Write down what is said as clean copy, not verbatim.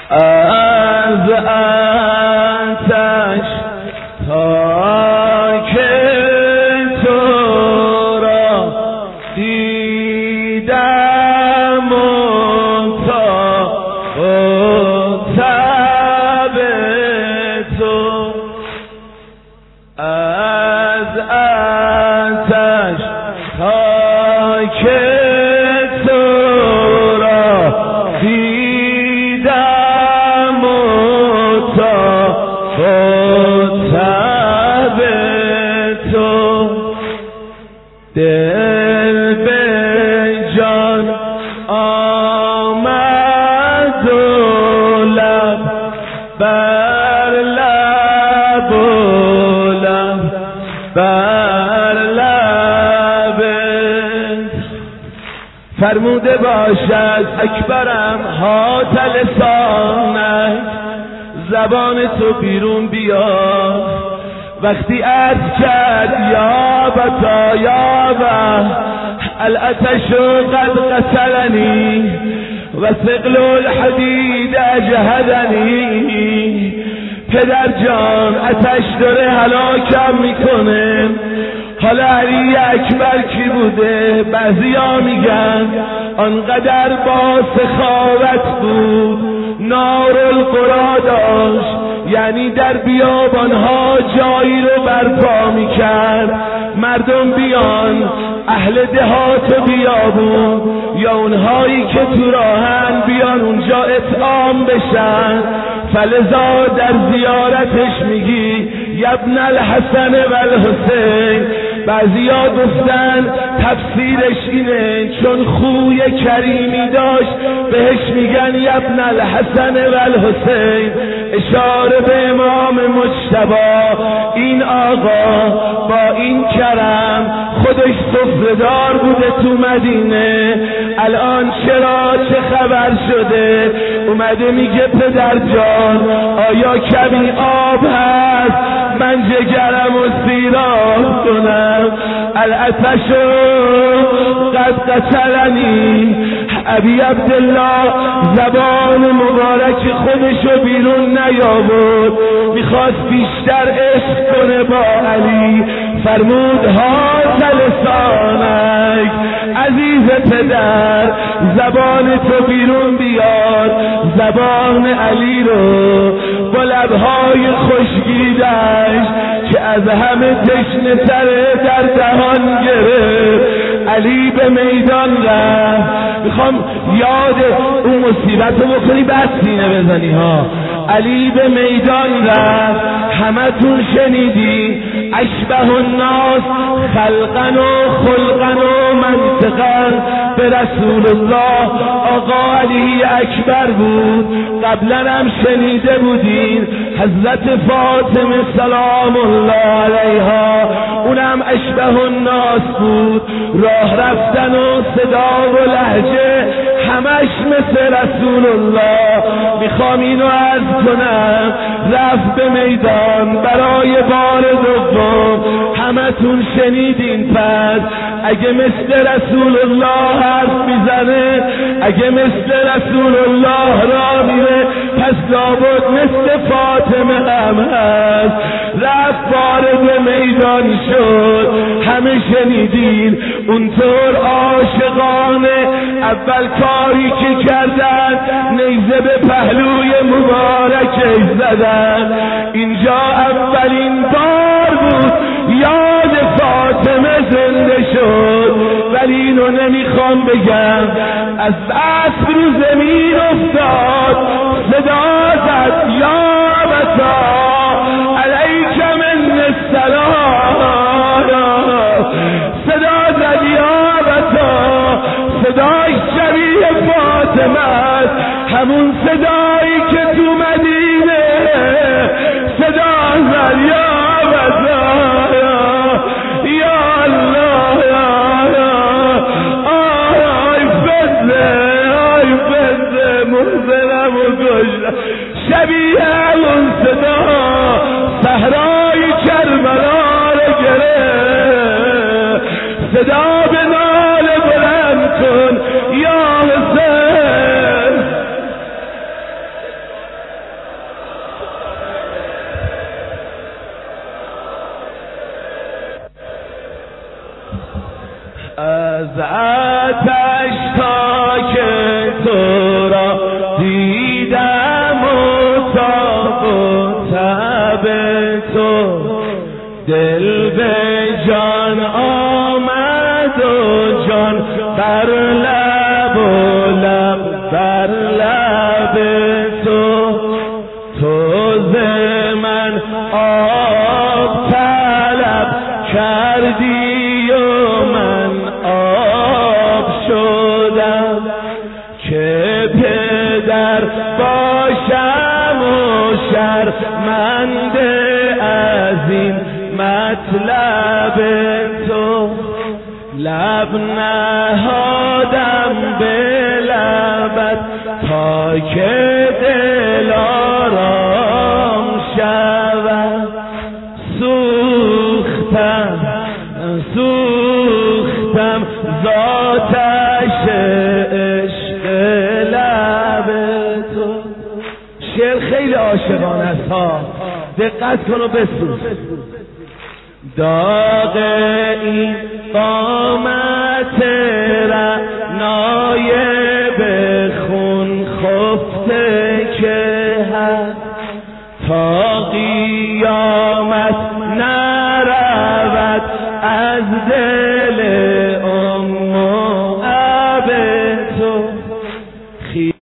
از آتش تا که تو را دیدم و تا تب تو، از آتش تا که تو را دیدم و تا تب تو، دل به جان آمد و لب بر لب و لب بر لب، فرموده باشد اکبرم هات لسانک، زبان تو بیرون بیار. وقتی عرض کرد یا بتا یا با العطش قد قتلنی و ثقل الحدید اجهدنی، پدر جان عطش داره هلاکم میکنه. حالا علی اکبر کی بوده؟ بعضیا میگن آنقدر با سخاوت بود، نار القرا داشت، یعنی در بیابانها جایی رو برپا میکرد مردم بیان، اهل دهات و بیابون یا اونهایی که تو راهن بیان اونجا اطعام بشن. فلذا در زیارتش میگی یبن الحسن و الحسین. بعضیا گفتن تفسیرش اینه چون خوی کریمی داشت بهش میگن یبن الحسن و الحسین، اشاره به امام مجتبی. این آقا با این کرم خودش سفره‌دار بوده تو مدینه، الان چرا چه خبر شده؟ اومده میگه پدر جان آیا کمی آب هست من جگرم و سیراب کنم؟ العطش قد قتلنی. ابی عبدالله زبان مبارک خودشو بیرون نیاورد، میخواست بیشتر عشق کنه با علی. فرمود هات لسانک، عزیز پدر زبان تو بیرون بیار، زبان علی رو با لبهای خشکیدش که از همه تشنه تره در دهان گرفت. علی به میدان رفت. میخوام یاد اون مصیبت رو بکنی بعد سینه بزنی ها. علی به میدان رفت، همتون شنیدی، اشبه الناس خلقا و خلقا و منطقا به رسول الله آقا علی اکبر بود. قبلا هم شنیده بودین حضرت فاطمه سلام الله علیها اونم اشبه الناس بود، راه رفتن و صدا و لهجه همش مثل رسول الله. میخوام اینو عرض کنم، رفت به میدان برای بار دوم. همتون شنیدین، پس اگه مثل رسول الله حرف میزنه، اگه مثل رسول الله را میره، پس لابد مثل فاطمه هم هست. رفت وارد میدان شد، همه شنیدین اونطور عاشقانه اول کاری که کردن نیزه به پهلوی مبارکش زدن. اینجا اولین بار بود یاد فاطمه زنده شد. ولی اینو نمیخوام بگم، از عصر رو زمین افتاد، صدا زد یا بتا علیک من السلام، صدا زد یا بتا. صدای شبیه فاطمه است، همون صدایی که تو مدینه صدا زد یا بتا. یا الله آی فزه محسنم و گشت شبیه اون صدا صحرای کربلا رو گرفت. صدا به ناله بلند کن یا حسین. از آتش تا که تو را دیدم و تاب و تب تو دل به جان آمد و جان بر لب و لب بر لب تو ز من آب طلب کردی و من آب شدم که پدر باشم و شرمنده از این مطلب تو لب نهادم به لبت تا که دل آرام شود سوختم ذاتش عشق لب تو. شعر خیلی عاشقانه است ها، دقت کن و بسوز. داغ این قامت رعنای به خون خفته که هست تا قیامت نرود از دل